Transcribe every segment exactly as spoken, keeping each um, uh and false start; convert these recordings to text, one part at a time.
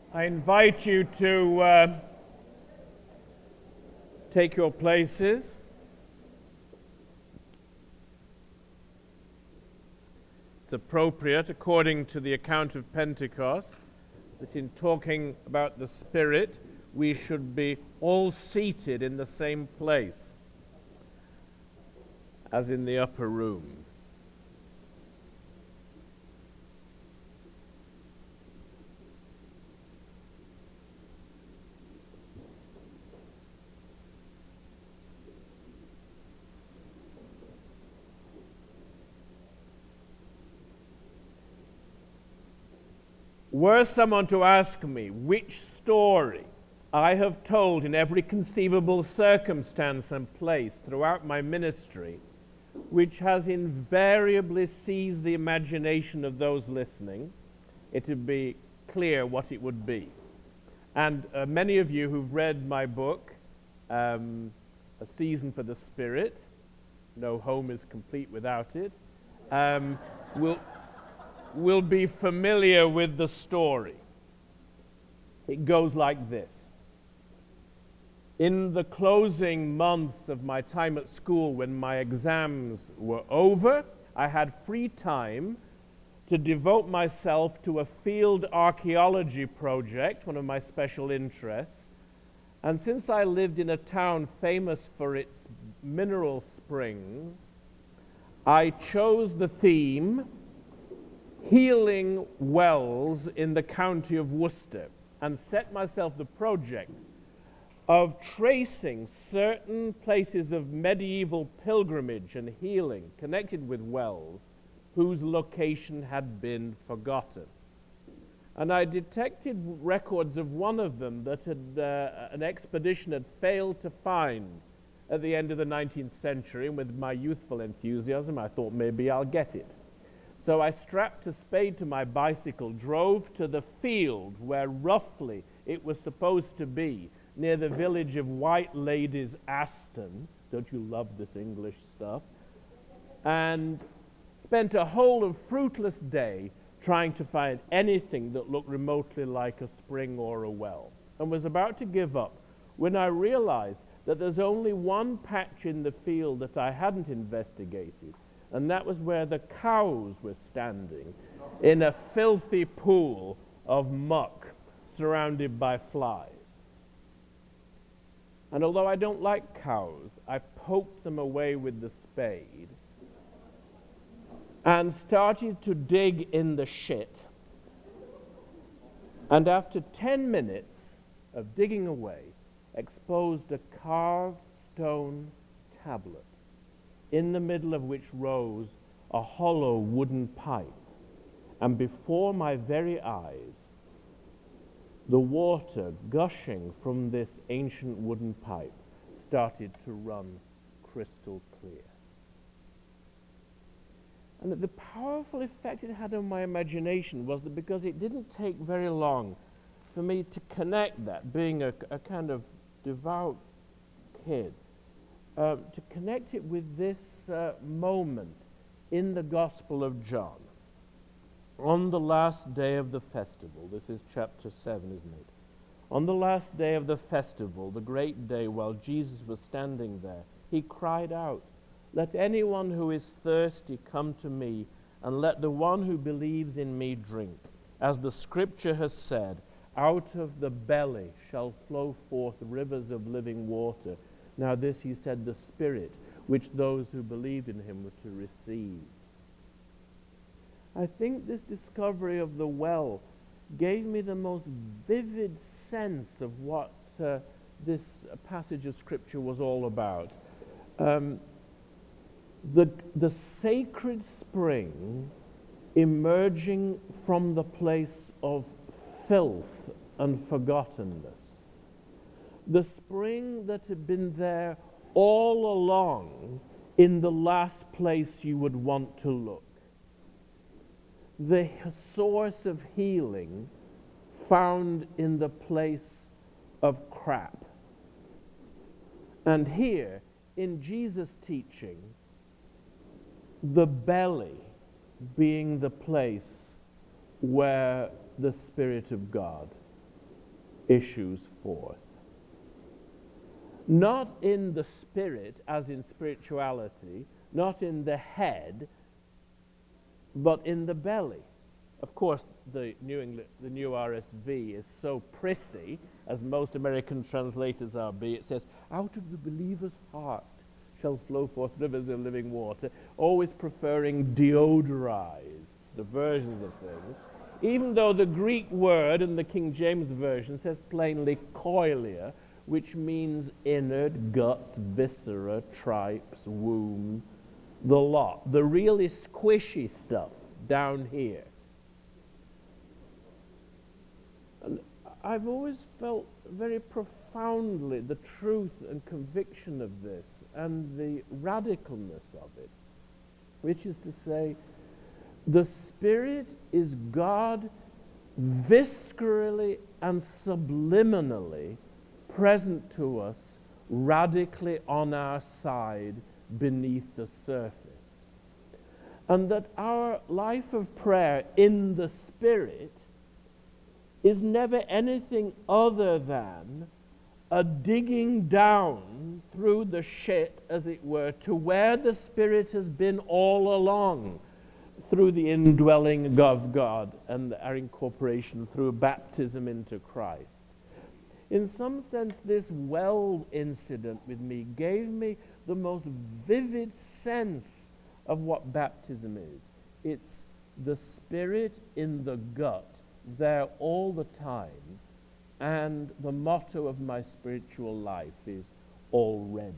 I invite you to uh, take your places. It's appropriate, according to the account of Pentecost, that in talking about the Spirit, we should be all seated in the same place as in the upper room. Were someone to ask me which story I have told in every conceivable circumstance and place throughout my ministry, which has invariably seized the imagination of those listening, it would be clear what it would be. And uh, many of you who've read my book, um, A Season for the Spirit, No Home is Complete Without It, um, will... will be familiar with the story. It goes like this. In the closing months of my time at school, when my exams were over, I had free time to devote myself to a field archaeology project, one of my special interests. And since I lived in a town famous for its mineral springs, I chose the theme Healing Wells in the county of Worcester, and set myself the project of tracing certain places of medieval pilgrimage and healing connected with wells whose location had been forgotten. And I detected records of one of them that had, uh, an expedition had failed to find at the end of the nineteenth century, and with my youthful enthusiasm I thought maybe I'll get it. So I strapped a spade to my bicycle, drove to the field where roughly it was supposed to be, near the village of White Ladies Aston. Don't you love this English stuff? And spent a whole of fruitless day trying to find anything that looked remotely like a spring or a well, and was about to give up when I realized that there's only one patch in the field that I hadn't investigated, and that was where the cows were standing in a filthy pool of muck surrounded by flies. And although I don't like cows, I poked them away with the spade and started to dig in the shit. And after ten minutes of digging away, exposed a carved stone tablet, in the middle of which rose a hollow wooden pipe, and before my very eyes, the water gushing from this ancient wooden pipe started to run crystal clear. And the powerful effect it had on my imagination was that because it didn't take very long for me to connect that, being a, a kind of devout kid, Uh, to connect it with this uh, moment in the Gospel of John. On the last day of the festival, this is chapter seven, isn't it? On the last day of the festival, the great day, while Jesus was standing there, he cried out, "Let anyone who is thirsty come to me, and let the one who believes in me drink. As the scripture has said, out of the belly shall flow forth rivers of living water." Now this he said, the Spirit, which those who believed in him were to receive. I think this discovery of the well gave me the most vivid sense of what uh, this passage of Scripture was all about. Um, the, the sacred spring emerging from the place of filth and forgottenness. The spring that had been there all along in the last place you would want to look. The source of healing found in the place of crap. And here, in Jesus' teaching, the belly being the place where the Spirit of God issues forth. Not in the spirit, as in spirituality, not in the head, but in the belly. Of course, the New English, the New R S V is so prissy, as most American translators are be. It says, out of the believer's heart shall flow forth rivers of living water, always preferring deodorized, the versions of things, even though the Greek word in the King James Version says plainly koilia, which means innard, guts, viscera, tripes, womb, the lot, the really squishy stuff down here. And I've always felt very profoundly the truth and conviction of this and the radicalness of it, which is to say, the Spirit is God viscerally and subliminally present to us, radically on our side beneath the surface. And that our life of prayer in the Spirit is never anything other than a digging down through the shit, as it were, to where the Spirit has been all along, through the indwelling of God and our incorporation through baptism into Christ. In some sense, this well incident with me gave me the most vivid sense of what baptism is. It's the Spirit in the gut, there all the time, and the motto of my spiritual life is already.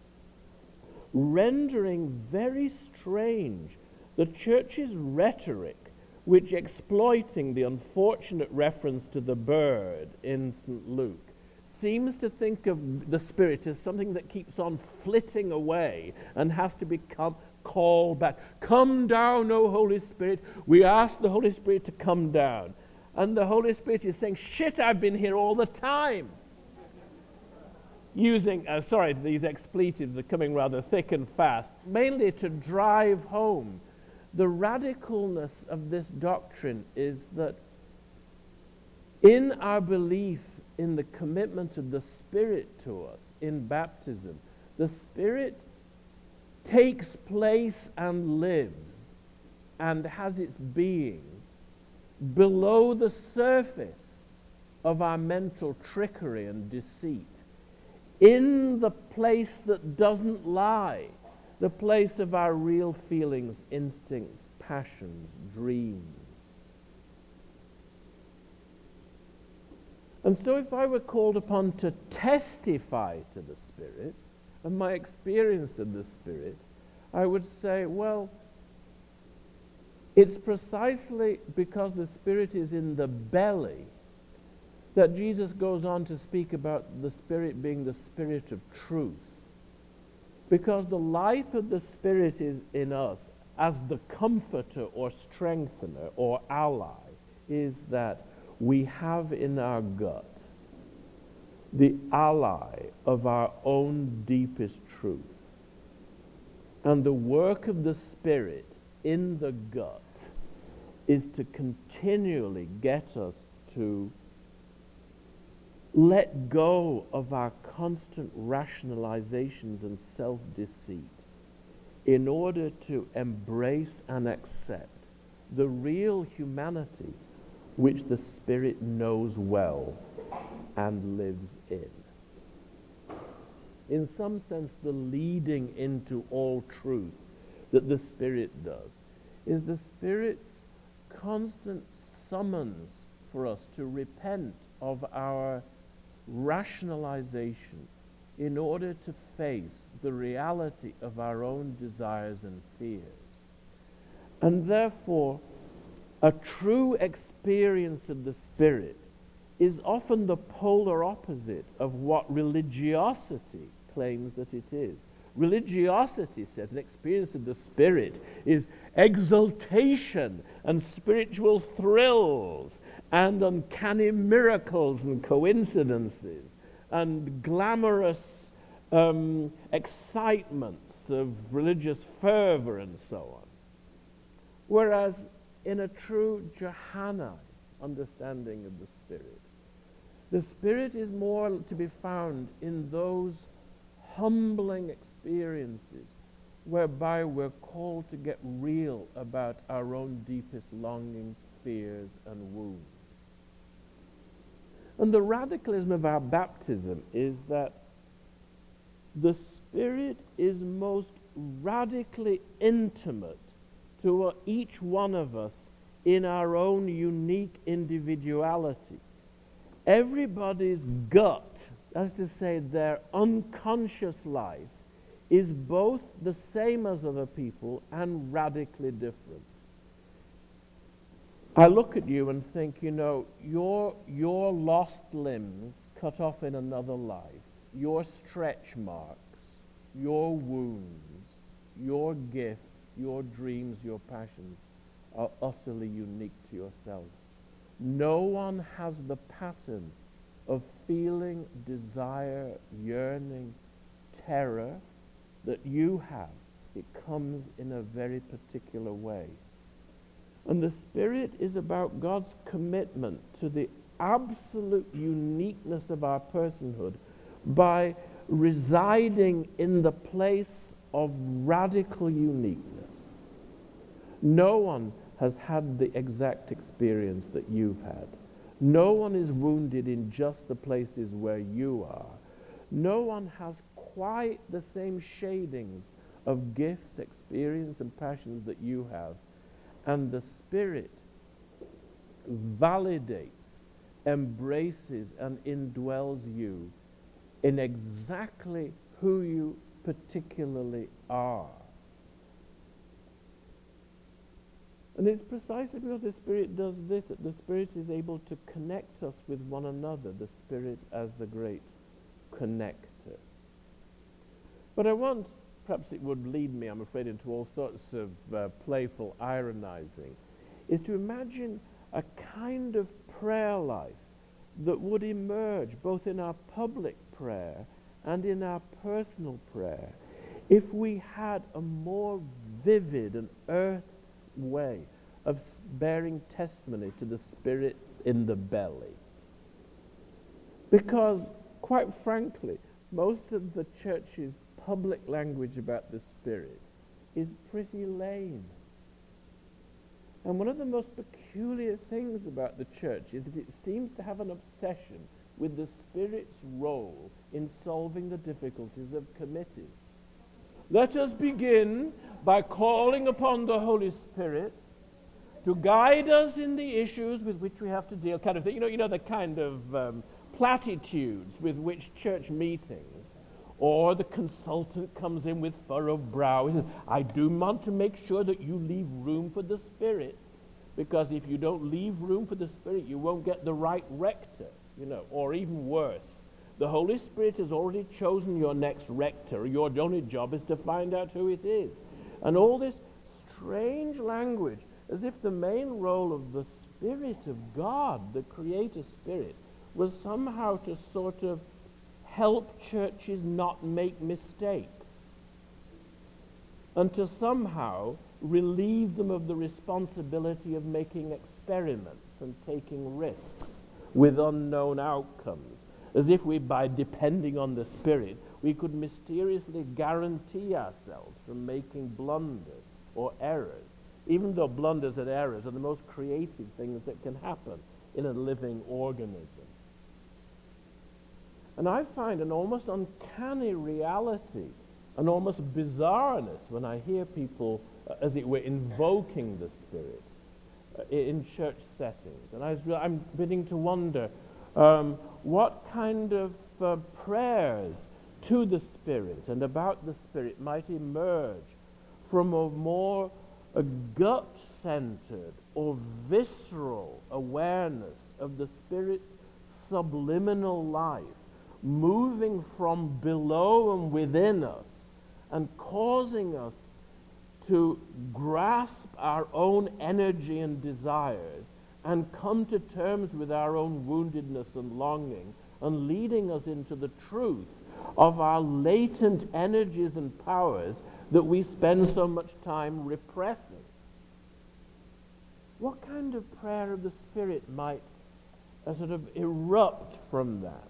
Rendering very strange the church's rhetoric, which, exploiting the unfortunate reference to the bird in Saint Luke, seems to think of the Spirit as something that keeps on flitting away and has to become called back. Come down, O Holy Spirit. We ask the Holy Spirit to come down. And the Holy Spirit is saying, shit, I've been here all the time. Using, uh, sorry, these expletives are coming rather thick and fast, mainly to drive home. The radicalness of this doctrine is that in our belief in the commitment of the Spirit to us in baptism, the Spirit takes place and lives and has its being below the surface of our mental trickery and deceit, in the place that doesn't lie, the place of our real feelings, instincts, passions, dreams. And so if I were called upon to testify to the Spirit and my experience of the Spirit, I would say, well, it's precisely because the Spirit is in the belly that Jesus goes on to speak about the Spirit being the Spirit of truth. Because the life of the Spirit is in us as the comforter or strengthener or ally, is that we have in our gut the ally of our own deepest truth. And the work of the Spirit in the gut is to continually get us to let go of our constant rationalizations and self-deceit in order to embrace and accept the real humanity which the Spirit knows well and lives in. In some sense, the leading into all truth that the Spirit does is the Spirit's constant summons for us to repent of our rationalization in order to face the reality of our own desires and fears. And therefore, a true experience of the Spirit is often the polar opposite of what religiosity claims that it is. Religiosity says an experience of the Spirit is exaltation and spiritual thrills and uncanny miracles and coincidences and glamorous um, excitements of religious fervor and so on. Whereas in a true Johannine understanding of the Spirit, The Spirit is more to be found in those humbling experiences whereby we're called to get real about our own deepest longings, fears, and wounds. And the radicalism of our baptism is that the Spirit is most radically intimate to each one of us in our own unique individuality. Everybody's gut, that's to say their unconscious life, is both the same as other people and radically different. I look at you and think, you know, your, your lost limbs cut off in another life, your stretch marks, your wounds, your gifts, your dreams, your passions are utterly unique to yourself. No one has the pattern of feeling, desire, yearning, terror that you have. It comes in a very particular way. And the Spirit is about God's commitment to the absolute uniqueness of our personhood by residing in the place of radical uniqueness. No one has had the exact experience that you've had. No one is wounded in just the places where you are. No one has quite the same shadings of gifts, experience, and passions that you have. And the Spirit validates, embraces, and indwells you in exactly who you particularly are. And it's precisely because the Spirit does this that the Spirit is able to connect us with one another, the Spirit as the great connector. But I want, perhaps it would lead me, I'm afraid, into all sorts of uh, playful ironizing, is to imagine a kind of prayer life that would emerge both in our public prayer and in our personal prayer if we had a more vivid and earth way of bearing testimony to the Spirit in the belly. Because, quite frankly, most of the church's public language about the Spirit is pretty lame. And one of the most peculiar things about the church is that it seems to have an obsession with the Spirit's role in solving the difficulties of committees. Let us begin by calling upon the Holy Spirit to guide us in the issues with which we have to deal, kind of thing. You know, you know the kind of um, platitudes with which church meetings, or the consultant comes in with furrowed brow. He says, I do want to make sure that you leave room for the Spirit, because if you don't leave room for the Spirit, you won't get the right rector, you know, or even worse. The Holy Spirit has already chosen your next rector. Your only job is to find out who it is. And all this strange language, as if the main role of the Spirit of God, the Creator Spirit, was somehow to sort of help churches not make mistakes, and to somehow relieve them of the responsibility of making experiments and taking risks with unknown outcomes, as if we, by depending on the Spirit, we could mysteriously guarantee ourselves from making blunders or errors, even though blunders and errors are the most creative things that can happen in a living organism. And I find an almost uncanny reality, an almost bizarreness when I hear people, uh, as it were, invoking the Spirit uh, in church settings. And I was, I'm beginning to wonder um, what kind of uh, prayers to the Spirit and about the Spirit might emerge from a more a gut-centered or visceral awareness of the Spirit's subliminal life, moving from below and within us and causing us to grasp our own energy and desires and come to terms with our own woundedness and longing, and leading us into the truth of our latent energies and powers that we spend so much time repressing. What kind of prayer of the Spirit might uh, sort of erupt from that.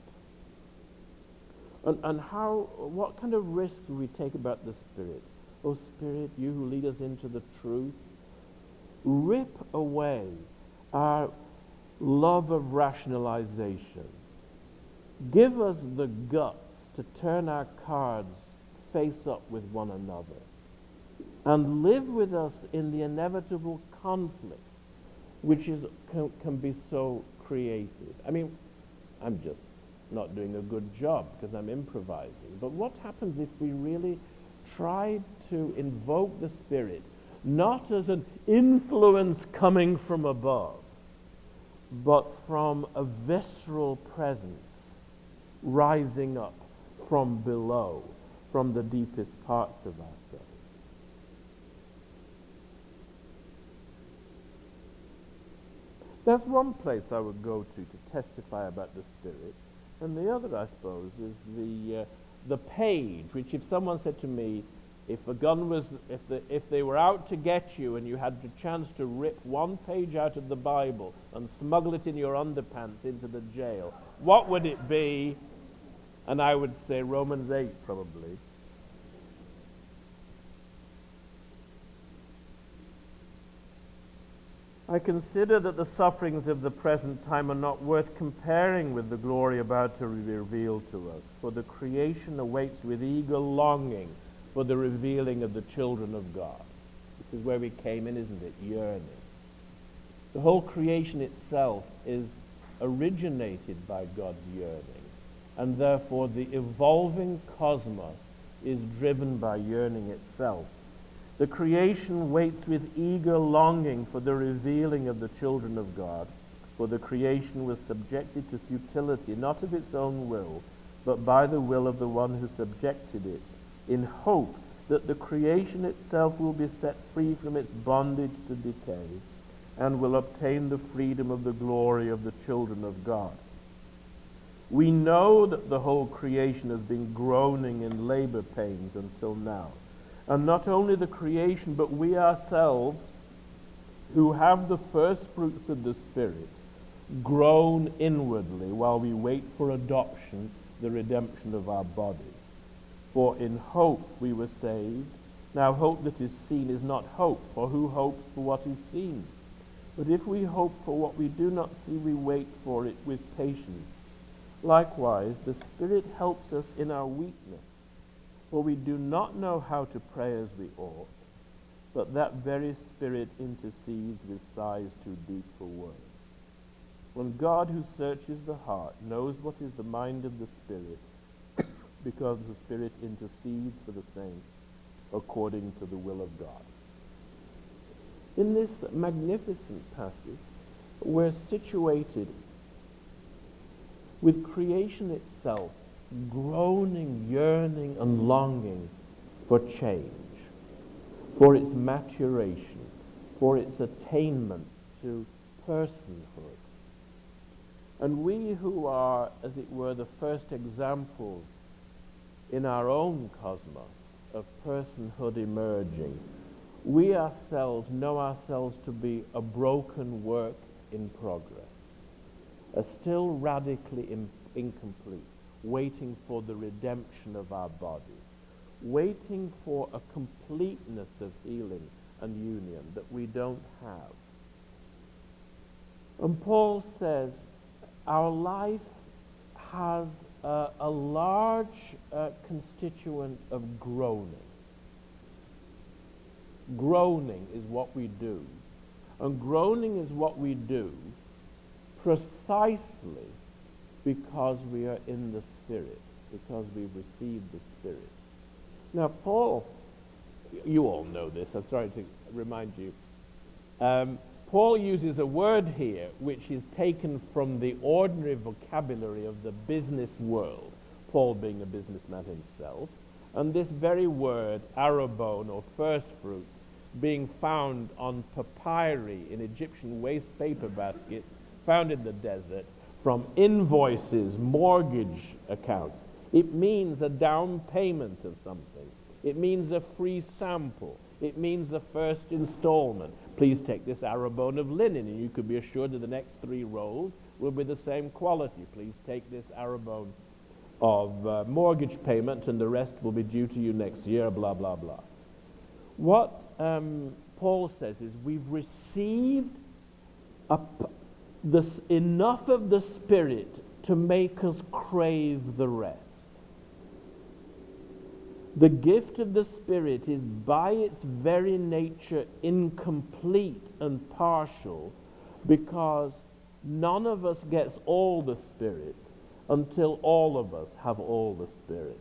And, and how, what kind of risks do we take about the Spirit? O Spirit, you who lead us into the truth, rip away our love of rationalization. Give us the guts to turn our cards face up with one another and live with us in the inevitable conflict which is can, can be so creative. I mean, I'm just not doing a good job because I'm improvising. But what happens if we really tried to invoke the Spirit, not as an influence coming from above, but from a visceral presence rising up from below, from the deepest parts of ourselves? That's one place I would go to to testify about the Spirit. And the other, I suppose, is the uh, the page, which if someone said to me, if a gun was, if the, if they were out to get you and you had the chance to rip one page out of the Bible and smuggle it in your underpants into the jail, what would it be? And I would say Romans eight, probably. I consider that the sufferings of the present time are not worth comparing with the glory about to be revealed to us. For the creation awaits with eager longing for the revealing of the children of God. This is where we came in, isn't it? Yearning. The whole creation itself is originated by God's yearning. And therefore the evolving cosmos is driven by yearning itself. The creation waits with eager longing for the revealing of the children of God, for the creation was subjected to futility, not of its own will, but by the will of the one who subjected it, in hope that the creation itself will be set free from its bondage to decay, and will obtain the freedom of the glory of the children of God. We know that the whole creation has been groaning in labor pains until now. And not only the creation, but we ourselves, who have the first fruits of the Spirit, groan inwardly while we wait for adoption, the redemption of our bodies. For in hope we were saved. Now hope that is seen is not hope, for who hopes for what is seen? But if we hope for what we do not see, we wait for it with patience. Likewise, the Spirit helps us in our weakness. For we do not know how to pray as we ought, but that very Spirit intercedes with sighs too deep for words. When God, who searches the heart, knows what is the mind of the Spirit, because the Spirit intercedes for the saints according to the will of God. In this magnificent passage, we're situated with creation itself groaning, yearning, and longing for change, for its maturation, for its attainment to personhood. And we who are, as it were, the first examples in our own cosmos of personhood emerging, we ourselves know ourselves to be a broken work in progress, a still radically in- incomplete, waiting for the redemption of our bodies, waiting for a completeness of healing and union that we don't have. And Paul says our life has uh, a large uh, constituent of groaning. Groaning is what we do. And groaning is what we do precisely because we are in the Spirit, because we've received the Spirit. Now, Paul, you all know this, I'm sorry to remind you. Um, Paul uses a word here which is taken from the ordinary vocabulary of the business world, Paul being a businessman himself, and this very word, arabone, or first fruits, being found on papyri in Egyptian waste paper baskets found in the desert, from invoices, mortgage accounts. It means a down payment of something. It means a free sample. It means the first installment. Please take this arrow bone of linen, and you could be assured that the next three rolls will be the same quality. Please take this arrow bone of uh, mortgage payment, and the rest will be due to you next year, blah, blah, blah. What um, Paul says is we've received a, this, enough of the Spirit to make us crave the rest. The gift of the Spirit is by its very nature incomplete and partial, because none of us gets all the Spirit until all of us have all the Spirit.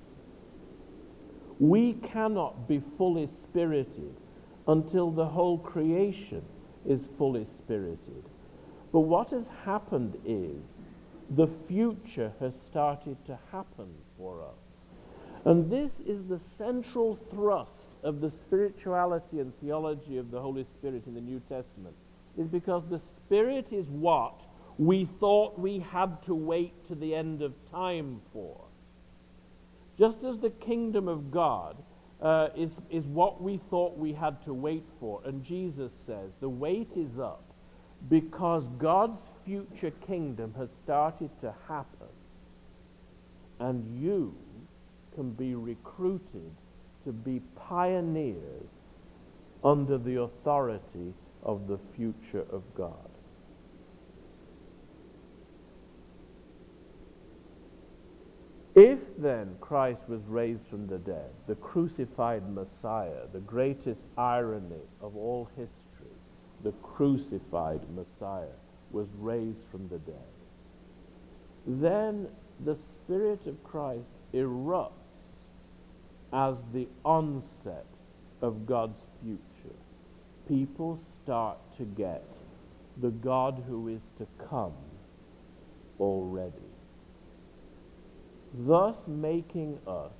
We cannot be fully spirited until the whole creation is fully spirited. But what has happened is the future has started to happen for us. And this is the central thrust of the spirituality and theology of the Holy Spirit in the New Testament, is because the Spirit is what we thought we had to wait to the end of time for. Just as the kingdom of God uh, is, is what we thought we had to wait for, and Jesus says the wait is up because God's future kingdom has started to happen, and you can be recruited to be pioneers under the authority of the future of God. If then Christ was raised from the dead, the crucified Messiah, the greatest irony of all history, the crucified Messiah was raised from the dead, then the Spirit of Christ erupts as the onset of God's future. People start to get the God who is to come already, thus making us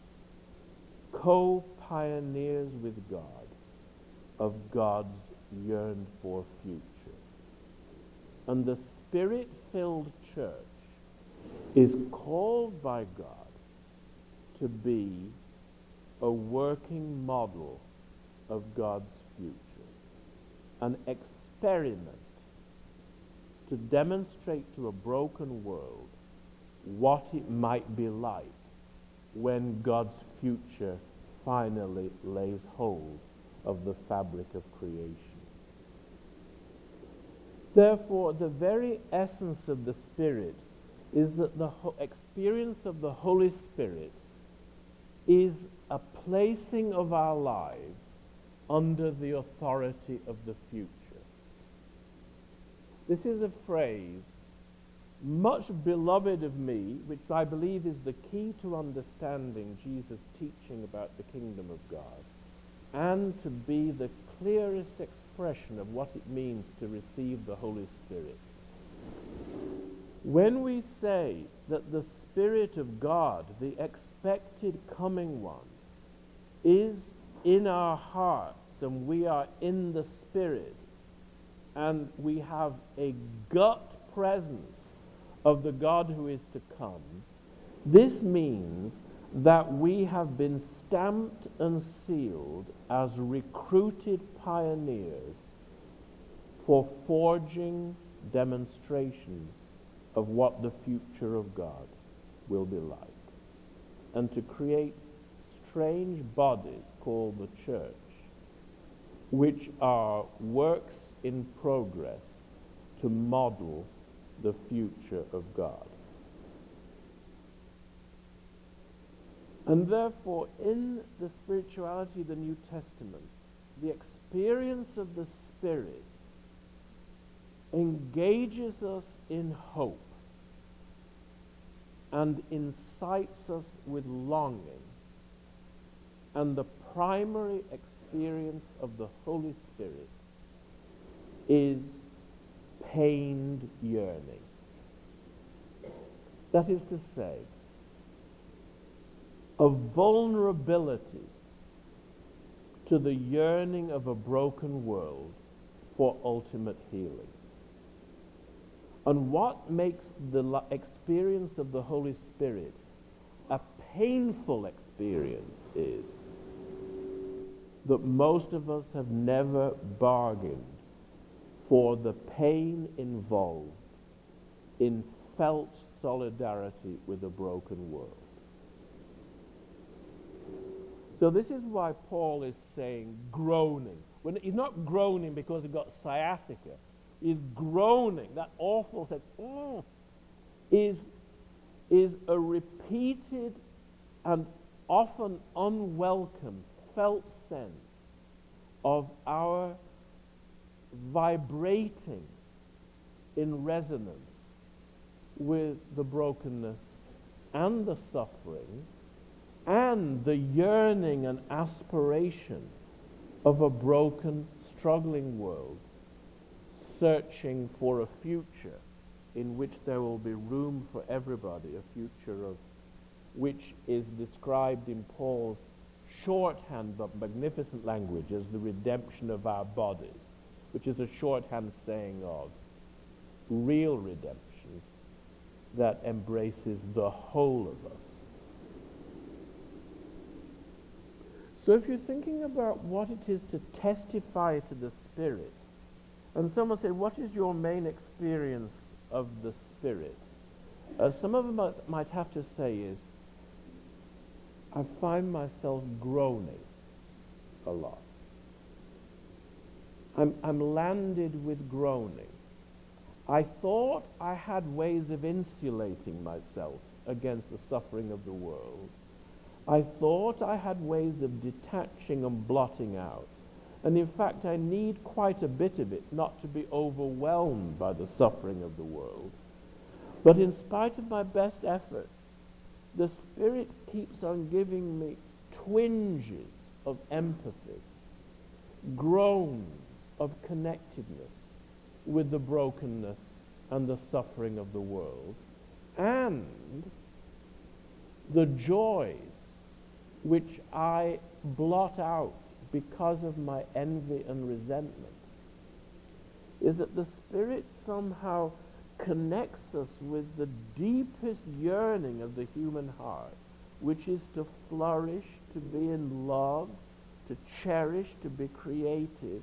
co-pioneers with God of God's yearned-for future. And the Spirit-filled church is called by God to be a working model of God's future, an experiment to demonstrate to a broken world what it might be like when God's future finally lays hold of the fabric of creation. Therefore, the very essence of the Spirit is that the ho- experience of the Holy Spirit is a placing of our lives under the authority of the future. This is a phrase much beloved of me, which I believe is the key to understanding Jesus' teaching about the kingdom of God, and to be the clearest expression of what it means to receive the Holy Spirit. When we say that the Spirit of God, the expected coming one, is in our hearts, and we are in the Spirit, and we have a gut presence of the God who is to come, this means that we have been stamped and sealed as recruited pioneers for forging demonstrations of what the future of God will be like, and to create strange bodies called the church, which are works in progress to model the future of God. And therefore, in the spirituality of the New Testament, the experience of the Spirit engages us in hope and incites us with longing. And the primary experience of the Holy Spirit is pained yearning. That is to say, a vulnerability to the yearning of a broken world for ultimate healing. And what makes the experience of the Holy Spirit a painful experience is that most of us have never bargained for the pain involved in felt solidarity with a broken world. So this is why Paul is saying groaning. When he's not groaning because he got sciatica. He's groaning. That awful sense mm, is, is a repeated and often unwelcome felt sense of our vibrating in resonance with the brokenness and the suffering and the yearning and aspiration of a broken, struggling world searching for a future in which there will be room for everybody, a future of which is described in Paul's shorthand but magnificent language as the redemption of our bodies, which is a shorthand saying of real redemption that embraces the whole of us. So if you're thinking about what it is to testify to the Spirit, and someone said, what is your main experience of the Spirit? Uh, some of them might, might have to say is, I find myself groaning a lot. I'm, I'm landed with groaning. I thought I had ways of insulating myself against the suffering of the world. I thought I had ways of detaching and blotting out. And in fact, I need quite a bit of it not to be overwhelmed by the suffering of the world. But in spite of my best efforts, the Spirit keeps on giving me twinges of empathy, groans of connectedness with the brokenness and the suffering of the world, and the joys which I blot out because of my envy and resentment, is that the Spirit somehow connects us with the deepest yearning of the human heart, which is to flourish, to be in love, to cherish, to be creative,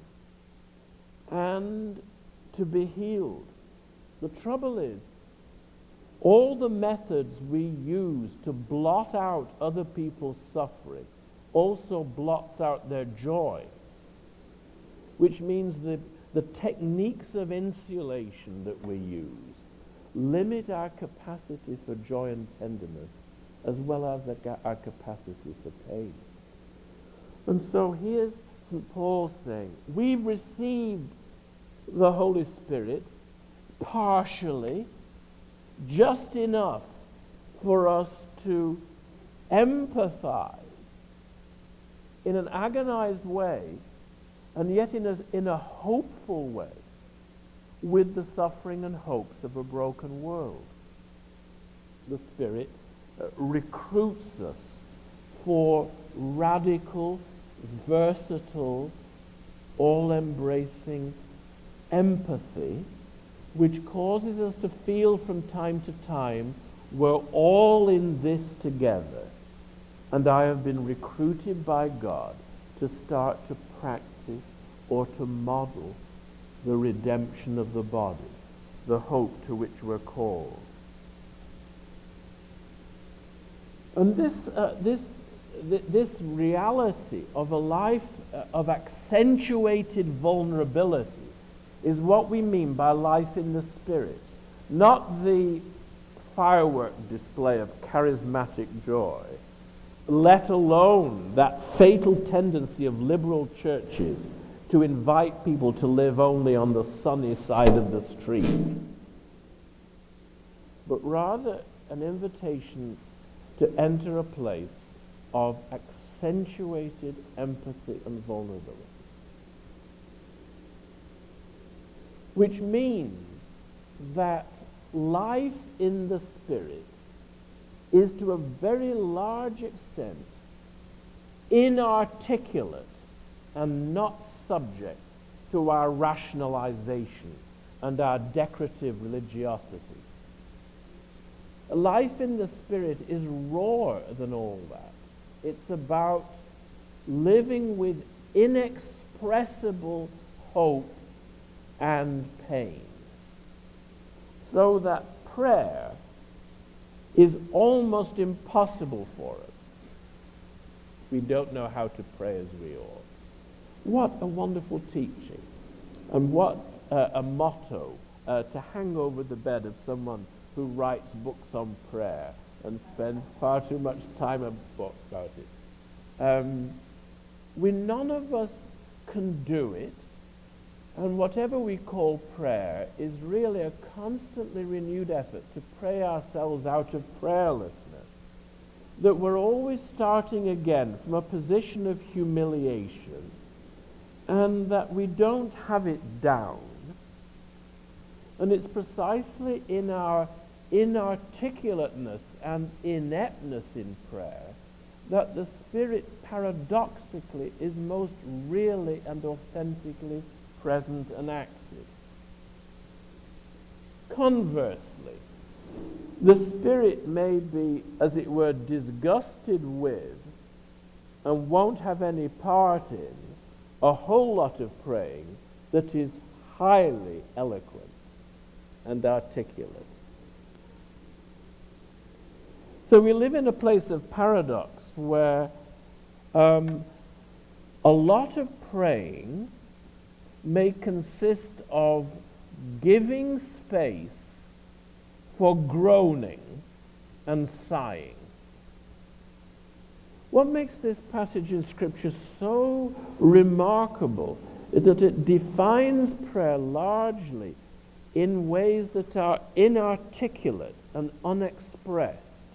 and to be healed. The trouble is, all the methods we use to blot out other people's suffering also blots out their joy, which means that the techniques of insulation that we use limit our capacity for joy and tenderness as well as our capacity for pain. And so here's Saint Paul saying, we've received the Holy Spirit partially, just enough for us to empathize in an agonized way, and yet in a, in a hopeful way, with the suffering and hopes of a broken world. The Spirit uh, recruits us for radical, versatile, all-embracing empathy, which causes us to feel from time to time we're all in this together, and I have been recruited by God to start to practice or to model the redemption of the body, the hope to which we're called. And this, uh, this, th- this reality of a life uh, of accentuated vulnerability is what we mean by life in the Spirit, not the firework display of charismatic joy, let alone that fatal tendency of liberal churches to invite people to live only on the sunny side of the street, but rather an invitation to enter a place of accentuated empathy and vulnerability. Which means that life in the Spirit is to a very large extent inarticulate and not subject to our rationalization and our decorative religiosity. Life in the Spirit is rawer than all that. It's about living with inexpressible hope and pain. So that prayer is almost impossible for us. We don't know how to pray as we ought. What a wonderful teaching, and what uh, a motto uh, to hang over the bed of someone who writes books on prayer and spends far too much time about it. Um, we none of us can do it, and whatever we call prayer is really a constantly renewed effort to pray ourselves out of prayerlessness, that we're always starting again from a position of humiliation, and that we don't have it down. And it's precisely in our inarticulateness and ineptness in prayer that the Spirit paradoxically is most really and authentically present and active. Conversely, the Spirit may be, as it were, disgusted with and won't have any part in a whole lot of praying that is highly eloquent and articulate. So we live in a place of paradox where um, a lot of praying may consist of giving space for groaning and sighing. What makes this passage in Scripture so remarkable is that it defines prayer largely in ways that are inarticulate and unexpressed,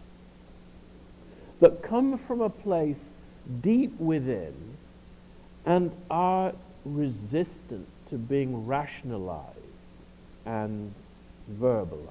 that come from a place deep within and are resistant to being rationalized and verbalized.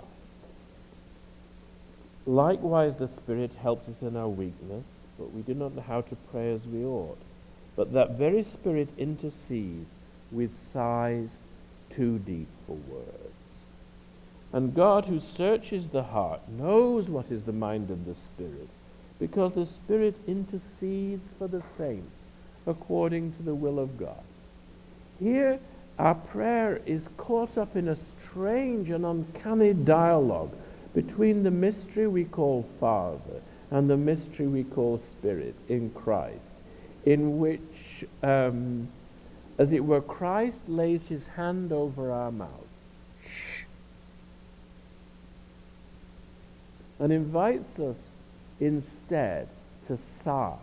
Likewise, the Spirit helps us in our weakness, but we do not know how to pray as we ought. But that very Spirit intercedes with sighs too deep for words. And God, who searches the heart, knows what is the mind of the Spirit, because the Spirit intercedes for the saints according to the will of God. Here, our prayer is caught up in a strange and uncanny dialogue between the mystery we call Father and the mystery we call Spirit in Christ, in which, um, as it were, Christ lays his hand over our mouth and invites us instead to sigh,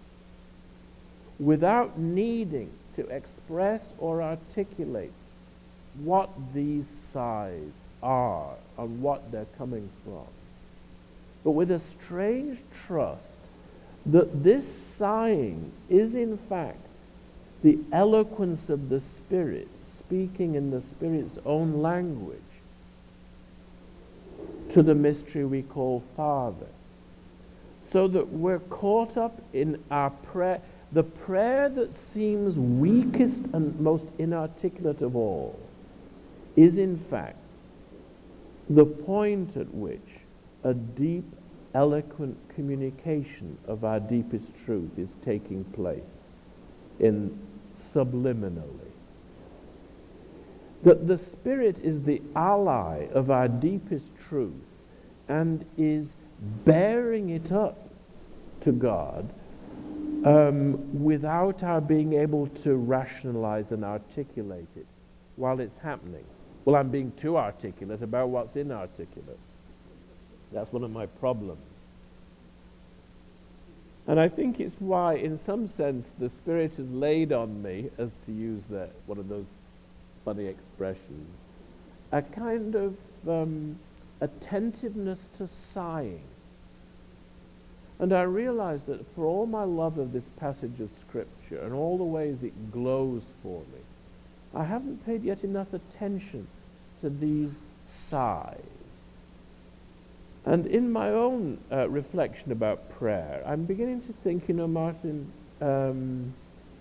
without needing to express or articulate what these sighs are and what they're coming from, but with a strange trust that this sighing is in fact the eloquence of the Spirit speaking in the Spirit's own language to the mystery we call Father. So that we're caught up in our prayer, the prayer that seems weakest and most inarticulate of all is in fact the point at which a deep, eloquent communication of our deepest truth is taking place in subliminally. That the Spirit is the ally of our deepest truth and is bearing it up to God um, without our being able to rationalize and articulate it while it's happening. Well, I'm being too articulate about what's inarticulate. That's one of my problems. And I think it's why, in some sense, the Spirit has laid on me, as to use uh, one of those funny expressions, a kind of um, attentiveness to sighing. And I realize that for all my love of this passage of Scripture and all the ways it glows for me, I haven't paid yet enough attention to these sighs. And in my own uh, reflection about prayer, I'm beginning to think, you know, Martin, um,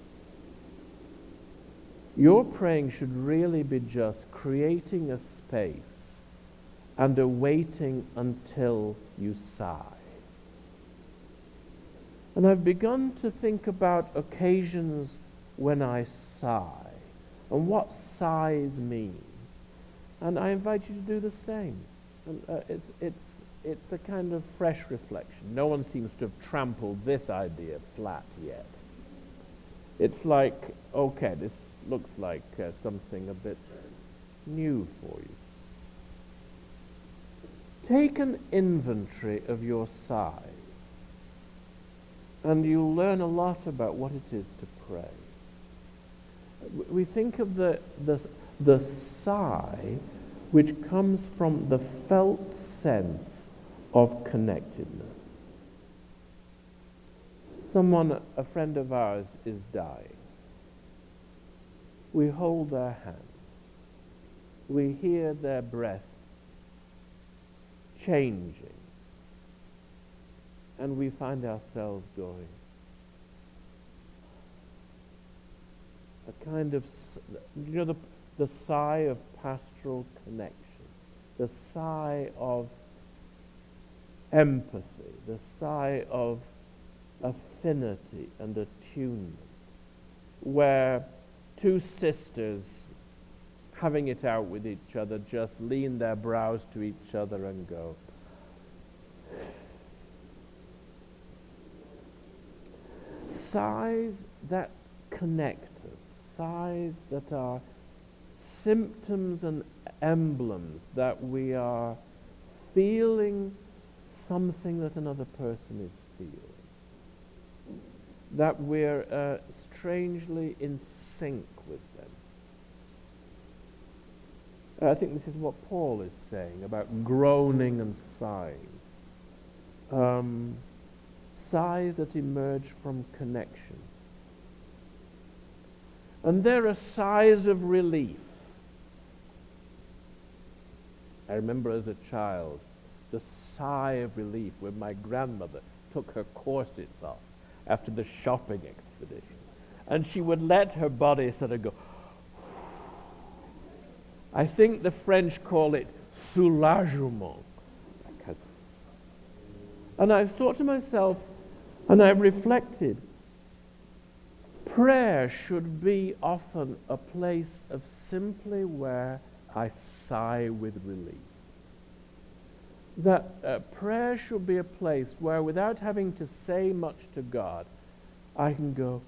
your praying should really be just creating a space and awaiting until you sigh. And I've begun to think about occasions when I sigh, and what sighs mean. And I invite you to do the same. And, uh, it's, it's, it's a kind of fresh reflection. No one seems to have trampled this idea flat yet. It's like, okay, this looks like uh, something a bit new for you. Take an inventory of your sighs, and you'll learn a lot about what it is to pray. We think of the, the, the sigh which comes from the felt sense of connectedness. Someone, a friend of ours, is dying. We hold their hand. We hear their breath changing. And we find ourselves going. A kind of, you know, the, the sigh of pastoral connection, the sigh of empathy, the sigh of affinity and attunement, where two sisters having it out with each other just lean their brows to each other and go, sighs that connect us, sighs that are symptoms and emblems that we are feeling something that another person is feeling, that we're uh, strangely in sync with them. I think this is what Paul is saying about groaning and sighing. Um, sighs that emerge from connection. And there are sighs of relief. I remember as a child the sigh of relief when my grandmother took her corsets off after the shopping expedition. And she would let her body sort of go. I think the French call it soulagement. And I've thought to myself, and I've reflected, prayer should be often a place of simply where I sigh with relief. That uh, prayer should be a place where, without having to say much to God, I can go,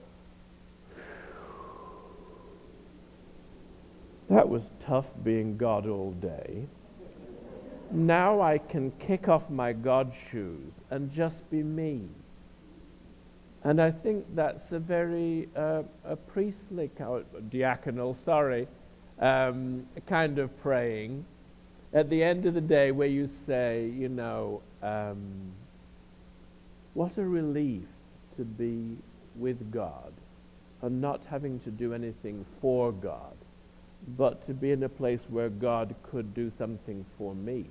that was tough being God all day. Now I can kick off my God shoes and just be me. And I think that's a very uh, a priestly, diaconal, sorry, um, kind of praying. At the end of the day, where you say, you know, um, what a relief to be with God and not having to do anything for God, but to be in a place where God could do something for me.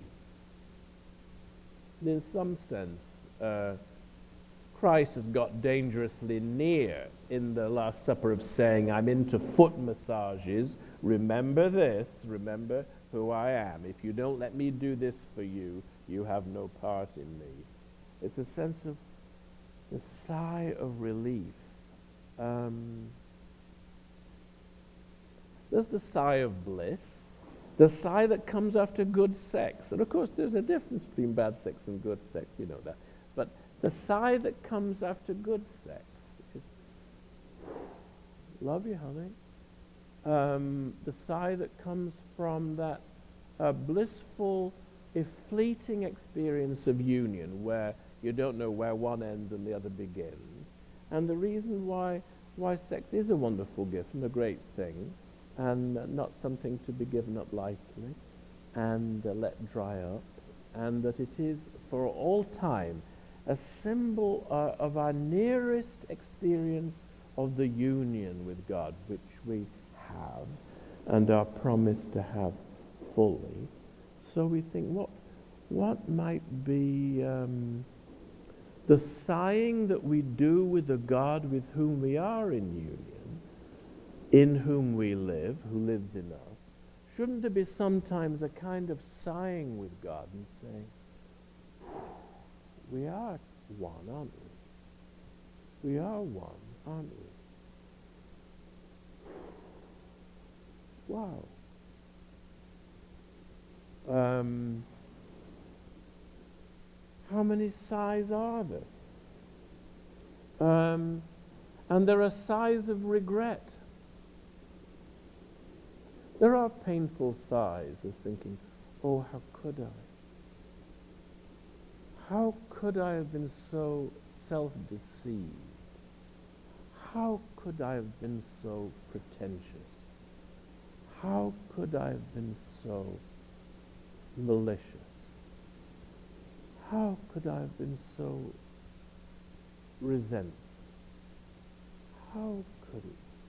In some sense, uh, Christ has got dangerously near in the Last Supper of saying, I'm into foot massages. Remember this. Remember who I am. If you don't let me do this for you, you have no part in me. It's a sense of the sigh of relief. Um, there's the sigh of bliss, the sigh that comes after good sex. And of course, there's a difference between bad sex and good sex, you know that. But the sigh that comes after good sex is, love you, honey. Um, the sigh that comes from that uh, blissful, if fleeting experience of union where you don't know where one ends and the other begins. And the reason why, why sex is a wonderful gift and a great thing, and uh, not something to be given up lightly and uh, let dry up, and that it is for all time a symbol uh, of our nearest experience of the union with God, which we have and are promised to have fully. So we think, what, what might be um, the sighing that we do with the God with whom we are in union, in whom we live, who lives in us? Shouldn't there be sometimes a kind of sighing with God and saying, we are one, aren't we? We are one, aren't we? Wow. Um, how many sighs are there? Um, and there are sighs of regret. There are painful sighs of thinking, oh, how could I? How could I have been so self-deceived? How could I have been so pretentious? How could I have been so malicious? How could I have been so resentful? How could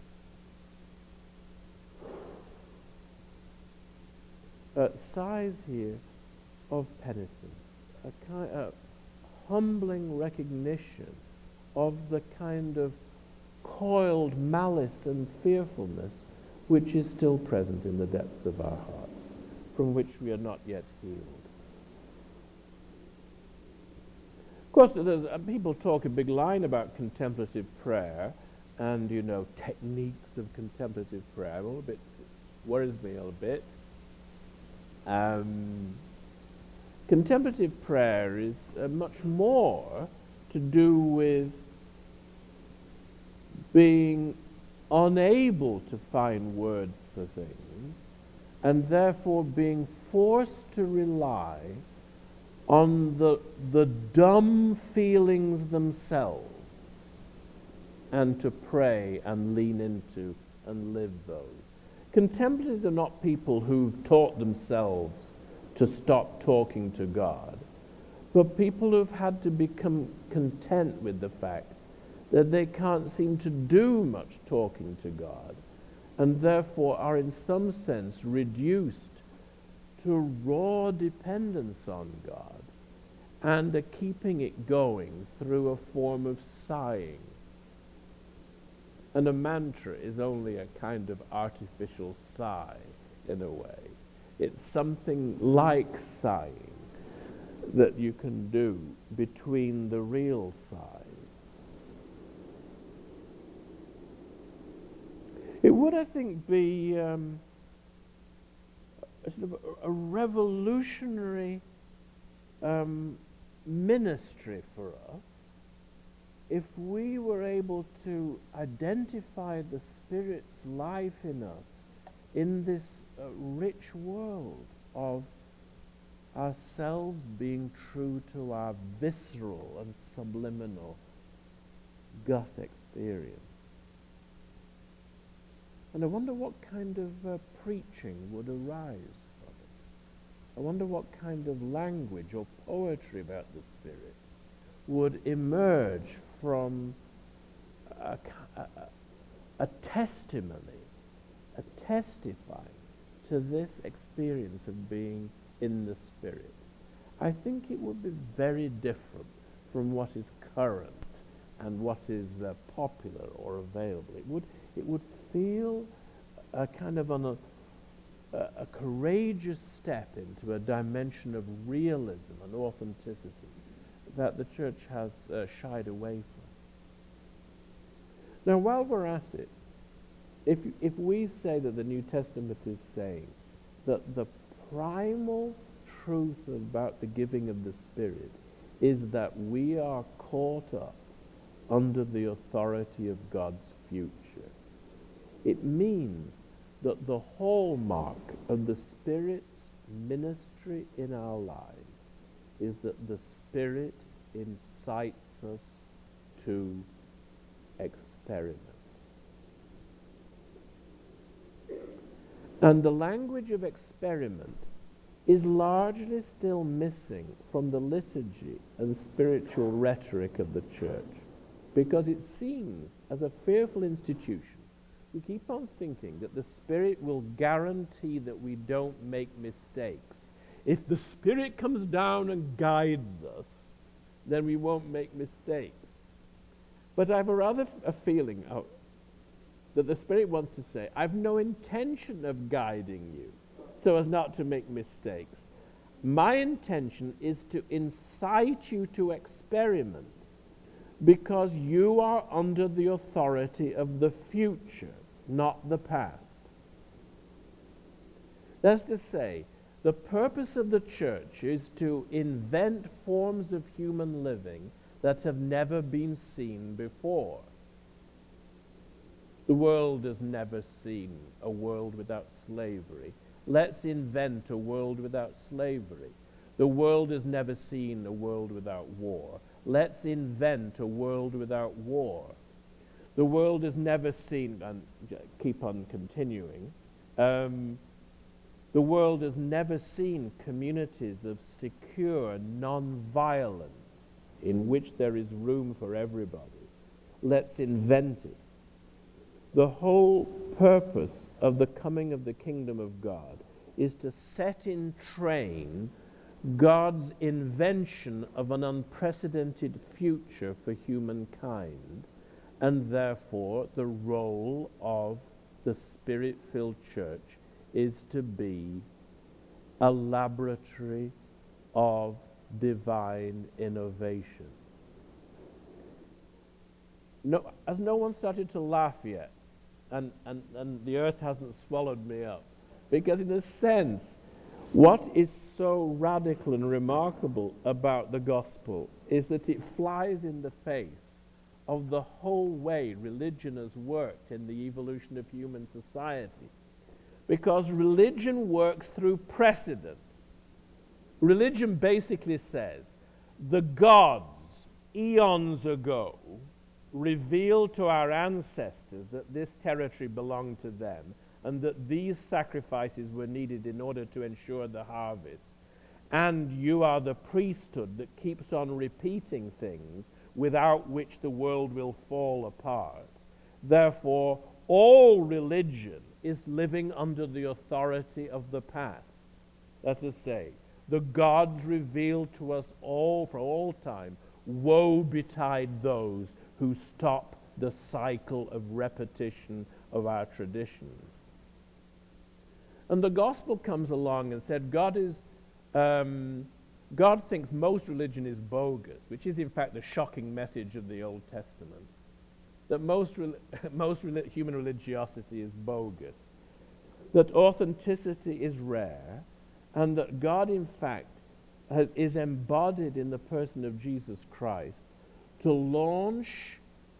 it? Uh, sighs here of penitence, a kind of humbling recognition of the kind of coiled malice and fearfulness which is still present in the depths of our hearts, from which we are not yet healed. Of course, there's, uh, people talk a big line about contemplative prayer and, you know, techniques of contemplative prayer. I'm a little bit, worries me a little bit. Um, contemplative prayer is uh, much more to do with being unable to find words for things, and therefore being forced to rely on the, the dumb feelings themselves, and to pray and lean into and live those. Contemplatives are not people who've taught themselves to stop talking to God, but people who've had to become content with the fact that they can't seem to do much talking to God, and therefore are in some sense reduced to raw dependence on God, and are keeping it going through a form of sighing. And a mantra is only a kind of artificial sigh, in a way. It's something like sighing that you can do between the real sighs. It would, I think, be um, a sort of a, a revolutionary um, ministry for us if we were able to identify the Spirit's life in us in this uh, rich world of ourselves being true to our visceral and subliminal gut experience. And I wonder what kind of uh, preaching would arise from it. I wonder what kind of language or poetry about the Spirit would emerge from a, a, a testimony, a testifying to this experience of being in the Spirit. I think it would be very different from what is current and what is uh, popular or available. It would, it would feel a kind of an, a, a courageous step into a dimension of realism and authenticity that the Church has uh, shied away from. Now, while we're at it, if, if we say that the New Testament is saying that the primal truth about the giving of the Spirit is that we are caught up under the authority of God's future, it means that the hallmark of the Spirit's ministry in our lives is that the Spirit incites us to experiment. And the language of experiment is largely still missing from the liturgy and spiritual rhetoric of the Church, because it seems, as a fearful institution, we keep on thinking that the Spirit will guarantee that we don't make mistakes. If the Spirit comes down and guides us, then we won't make mistakes. But I have a rather f- a feeling uh, that the Spirit wants to say, I've no intention of guiding you so as not to make mistakes. My intention is to incite you to experiment, because you are under the authority of the future, not the past. That's to say, the purpose of the church is to invent forms of human living that have never been seen before. The world has never seen a world without slavery. Let's invent a world without slavery. The world has never seen a world without war. Let's invent a world without war. The world has never seen, and keep on continuing, um, the world has never seen communities of secure non-violence in which there is room for everybody. Let's invent it. The whole purpose of the coming of the kingdom of God is to set in train God's invention of an unprecedented future for humankind, and therefore the role of the Spirit-filled church is to be a laboratory of divine innovation. No, has no one started to laugh yet? And, and, and the earth hasn't swallowed me up. Because in a sense, what is so radical and remarkable about the gospel is that it flies in the face of the whole way religion has worked in the evolution of human society. Because religion works through precedent. Religion basically says the gods eons ago revealed to our ancestors that this territory belonged to them and that these sacrifices were needed in order to ensure the harvest. And you are the priesthood that keeps on repeating things without which the world will fall apart. Therefore, all religion is living under the authority of the past. That is to say, the gods revealed to us all for all time, woe betide those who stop the cycle of repetition of our traditions. And the gospel comes along and said, God is, um, God thinks most religion is bogus, which is in fact the shocking message of the Old Testament. That most, most human religiosity is bogus. That authenticity is rare, and that God in fact has, is embodied in the person of Jesus Christ to launch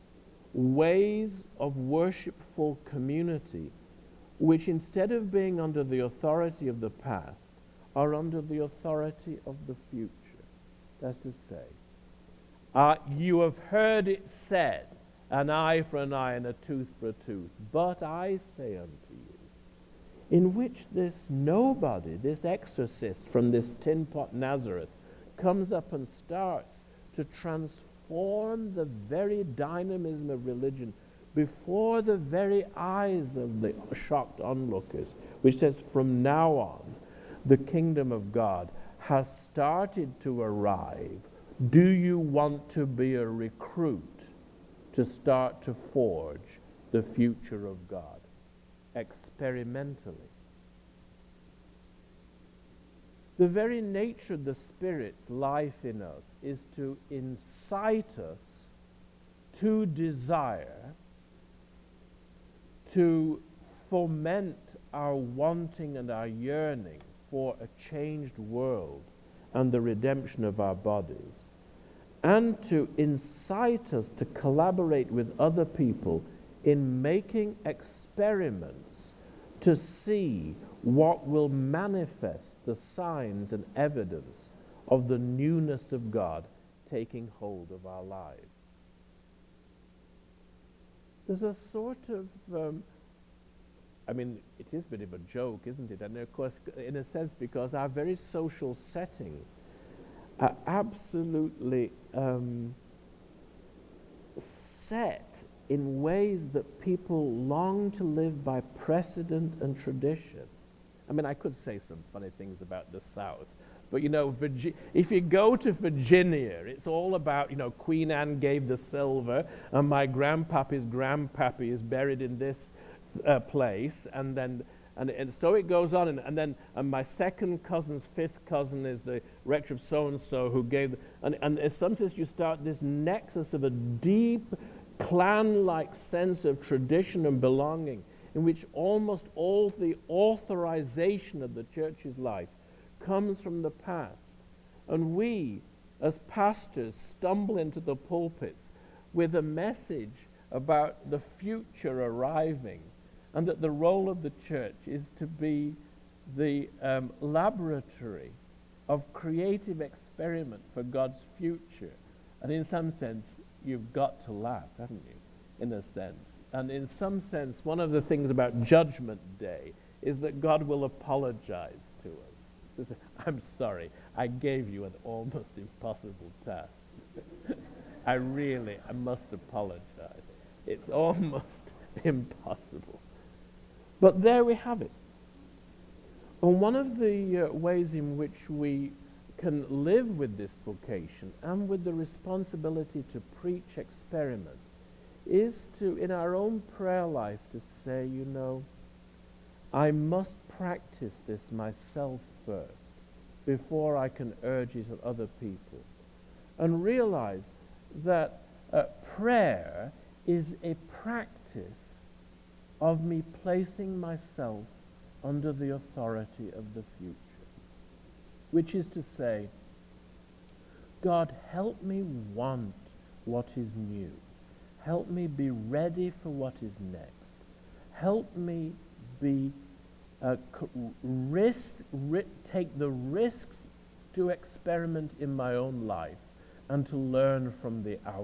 ways of worshipful community which, instead of being under the authority of the past, are under the authority of the future. That's to say, uh, you have heard it said, an eye for an eye and a tooth for a tooth. But I say unto you, in which this nobody, this exorcist from this tin pot Nazareth, comes up and starts to transform the very dynamism of religion before the very eyes of the shocked onlookers, which says, from now on, the kingdom of God has started to arrive. Do you want to be a recruit to start to forge the future of God experimentally? The very nature of the Spirit's life in us is to incite us to desire, to foment our wanting and our yearning for a changed world and the redemption of our bodies, and to incite us to collaborate with other people in making experiments to see what will manifest the signs and evidence of the newness of God taking hold of our lives. There's a sort of, um, I mean, it is a bit of a joke, isn't it? And of course, in a sense, because our very social settings are absolutely um, set in ways that people long to live by precedent and tradition. I mean, I could say some funny things about the South, but you know, Virgi- if you go to Virginia, it's all about, you know, Queen Anne gave the silver, and my grandpappy's grandpappy is buried in this uh, place, and then, and, and so it goes on, and, and then and my second cousin's fifth cousin is the rector of so-and-so who gave, and, and in some sense you start this nexus of a deep clan-like sense of tradition and belonging in which almost all the authorization of the church's life comes from the past. And we, as pastors, stumble into the pulpits with a message about the future arriving, and that the role of the church is to be the um, laboratory of creative experiment for God's future. And in some sense, you've got to laugh, haven't you? In a sense. And in some sense, one of the things about Judgment Day is that God will apologize to us. I'm sorry, I gave you an almost impossible task. I really, I must apologize. It's almost impossible. But there we have it. And one of the uh, ways in which we can live with this vocation and with the responsibility to preach experiment is to, in our own prayer life, to say, you know, I must practice this myself first before I can urge it on other people. And realize that uh, prayer is a practice of me placing myself under the authority of the future. Which is to say, God, help me want what is new. Help me be ready for what is next. Help me be uh, risk, ri- take the risks to experiment in my own life and to learn from the outcomes.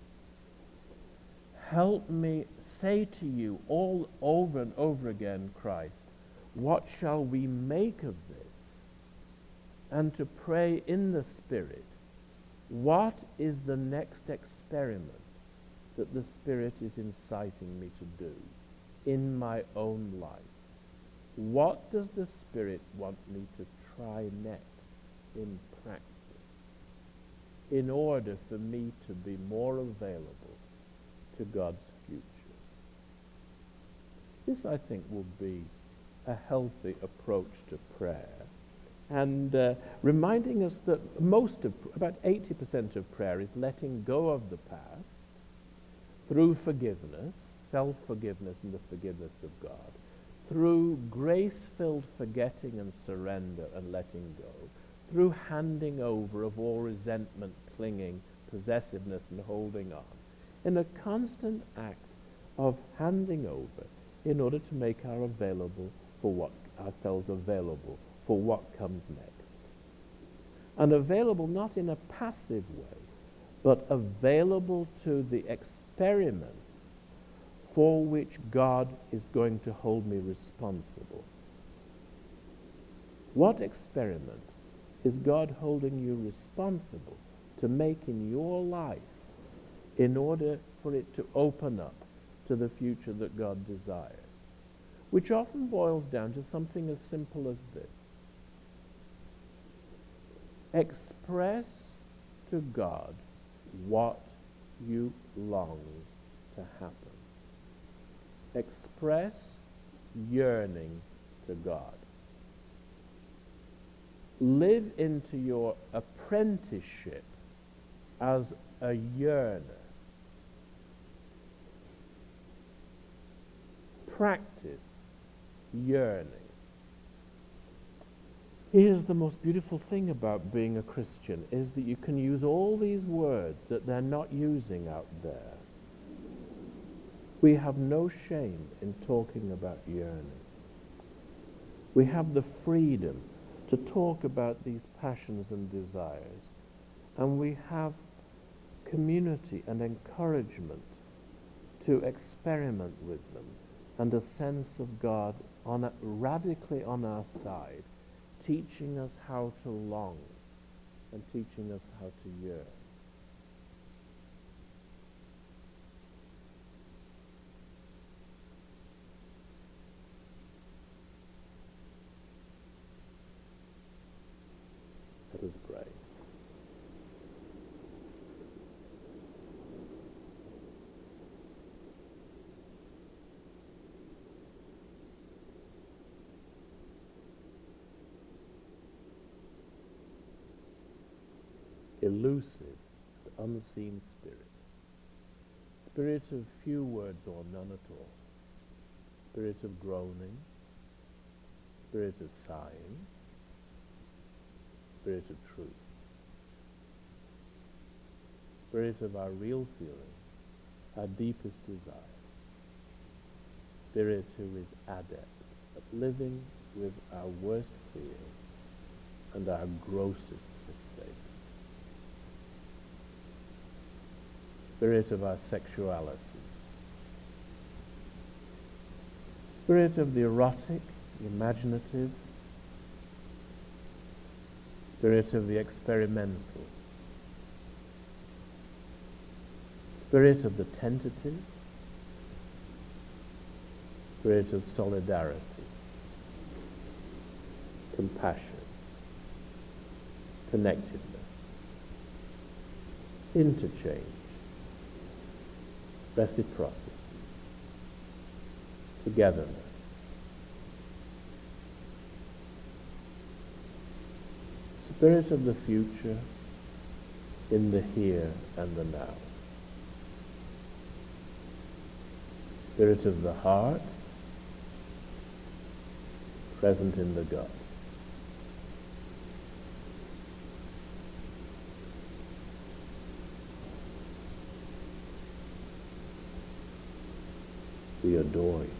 Help me say to you all over and over again, Christ, what shall we make of this? And to pray in the Spirit, what is the next experiment that the Spirit is inciting me to do in my own life? What does the Spirit want me to try next in practice in order for me to be more available to God's future? This, I think, will be a healthy approach to prayer, and uh, reminding us that most of, about eighty percent of prayer is letting go of the past through forgiveness, self-forgiveness and the forgiveness of God, through grace-filled forgetting and surrender and letting go, through handing over of all resentment, clinging, possessiveness and holding on, in a constant act of handing over in order to make our available for what ourselves available for what comes next. And available not in a passive way, but available to the experiments for which God is going to hold me responsible. What experiment is God holding you responsible to make in your life in order for it to open up to the future that God desires? Which often boils down to something as simple as this. Express to God what you long to happen. Express yearning to God. Live into your apprenticeship as a yearner. Practice yearning. Here's the most beautiful thing about being a Christian, is that you can use all these words that they're not using out there. We have no shame in talking about yearning. We have the freedom to talk about these passions and desires, and we have community and encouragement to experiment with them, and a sense of God on a, radically on our side, teaching us how to long and teaching us how to yearn. Let us pray. Elusive and unseen Spirit, Spirit of few words or none at all, spirit of groaning, spirit of sighing, spirit of truth, spirit of our real feeling, our deepest desire, spirit who is adept at living with our worst fears and our grossest mistakes, spirit of our sexuality, spirit of the erotic, the imaginative, spirit of the experimental, spirit of the tentative, spirit of solidarity, compassion, connectedness, interchange, reciprocity, togetherness, spirit of the future in the here and the now, spirit of the heart present in the gut, we adore you.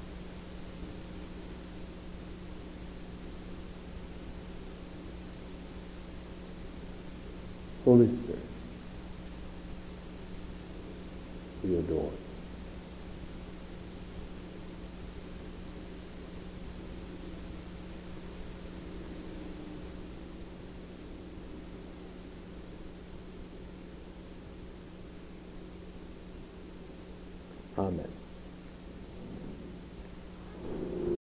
Holy Spirit, we adore you. Amen.